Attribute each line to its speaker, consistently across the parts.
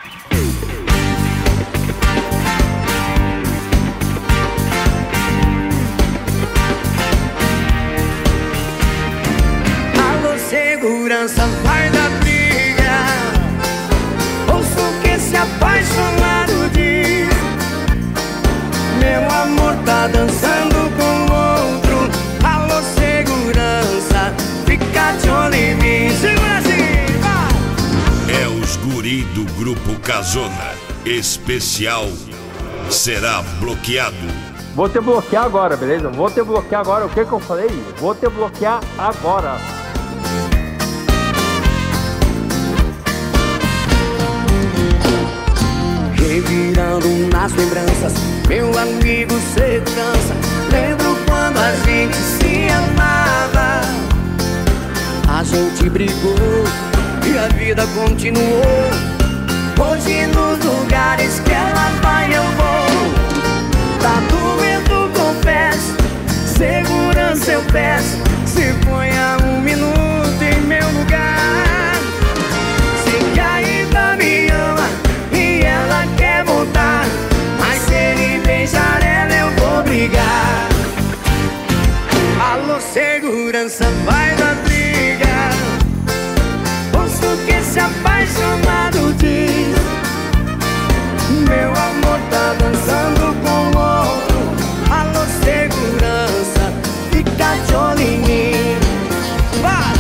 Speaker 1: Alô, segurança, vai dar briga. Ouço o que esse apaixonado diz. Meu amor tá dançando com outro. Alô, segurança, fica de olho em mim. Segura assim, vai!
Speaker 2: É os guri do Grupo Casona. Especial será bloqueado.
Speaker 3: Vou te bloquear agora, beleza? Vou te bloquear agora. O que eu falei? Vou te bloquear agora.
Speaker 1: Revirando nas lembranças, meu amigo segurança. Lembro quando a gente se amava. A gente brigou e a vida continuou. Hoje nos lugares que ela vai eu vou. Tá doendo, confesso. Segurança eu peço. Se ponha um minuto em meu lugar. Sei que ainda me ama e ela quer voltar, mas se ele beijar ela eu vou brigar. Alô, segurança, vai dar briga. Ouço o que esse apaixonado diz. Meu amor tá dançando com outro. Alô, segurança, fica de olho em mim. Vai!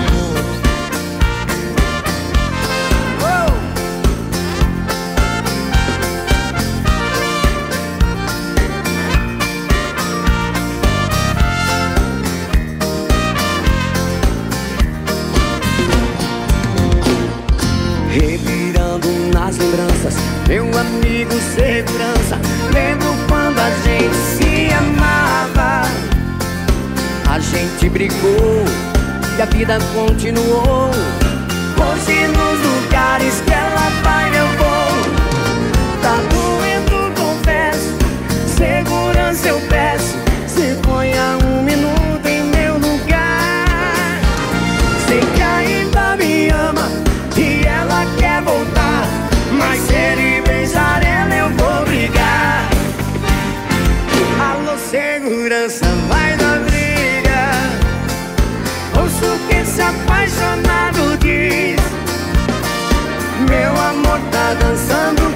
Speaker 1: Revirando nas lembranças, meu amigo segurança. Lembro quando a gente se amava. A gente brigou e a vida continuou. Hoje nos lugares que ela vai eu vou. Tá doendo, confesso. Segurança eu peço. Se ponha um minuto em meu lugar. Sei que ainda me ama e ela quer voltar, mas se ele beijar ela eu vou brigar. Alô, segurança, vai dar briga. Ouço o que esse apaixonado diz. Meu amor tá dançando